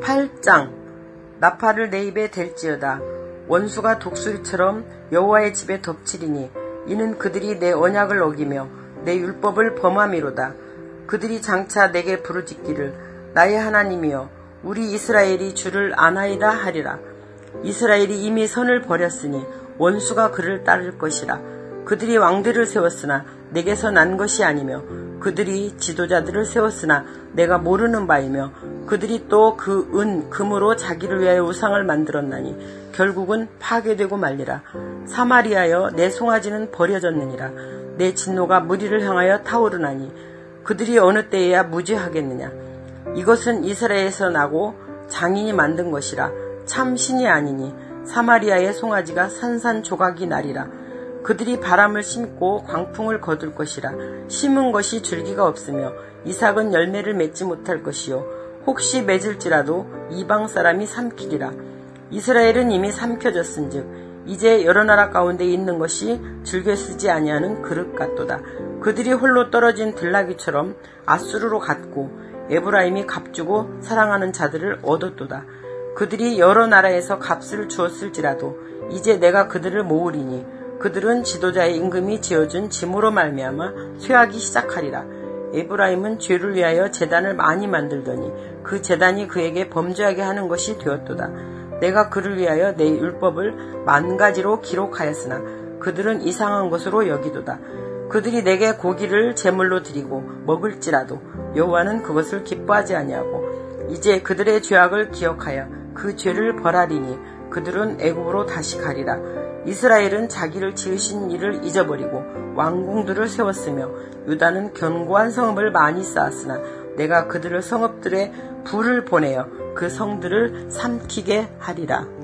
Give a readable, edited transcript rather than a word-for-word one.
8장. 나팔을 내 입에 댈지어다. 원수가 독수리처럼 여호와의 집에 덮치리니 이는 그들이 내 언약을 어기며 내 율법을 범함이로다. 그들이 장차 내게 부르짖기를 나의 하나님이여 우리 이스라엘이 주를 아나이다 하리라. 이스라엘이 이미 선을 버렸으니 원수가 그를 따를 것이라. 그들이 왕들을 세웠으나 내게서 난 것이 아니며 그들이 지도자들을 세웠으나 내가 모르는 바이며 그들이 또 그 금으로 자기를 위하여 우상을 만들었나니 결국은 파괴되고 말리라. 사마리아여 내 송아지는 버려졌느니라. 내 진노가 무리를 향하여 타오르나니 그들이 어느 때에야 무죄하겠느냐. 이것은 이스라엘에서 나고 장인이 만든 것이라. 참 신이 아니니 사마리아의 송아지가 산산조각이 나리라. 그들이 바람을 심고 광풍을 거둘 것이라. 심은 것이 줄기가 없으며 이삭은 열매를 맺지 못할 것이요 혹시 맺을지라도 이방 사람이 삼키리라. 이스라엘은 이미 삼켜졌은즉 이제 여러 나라 가운데 있는 것이 즐겨 쓰지 아니하는 그릇 같도다. 그들이 홀로 떨어진 들나귀처럼 아수르로 갔고 에브라임이 값주고 사랑하는 자들을 얻었도다. 그들이 여러 나라에서 값을 주었을지라도 이제 내가 그들을 모으리니 그들은 지도자의 임금이 지어준 짐으로 말미암아 쇠하기 시작하리라. 에브라임은 죄를 위하여 제단을 많이 만들더니 그 제단이 그에게 범죄하게 하는 것이 되었도다. 내가 그를 위하여 내 율법을 10,000가지로 기록하였으나 그들은 이상한 것으로 여기도다. 그들이 내게 고기를 제물로 드리고 먹을지라도 여호와는 그것을 기뻐하지 아니하고 이제 그들의 죄악을 기억하여 그 죄를 벌하리니 그들은 애굽으로 다시 가리라. 이스라엘은 자기를 지으신 이를 잊어버리고 왕궁들을 세웠으며 유다는 견고한 성읍을 많이 쌓았으나 내가 그들을 성읍들에 불을 보내어 그 성들을 삼키게 하리라.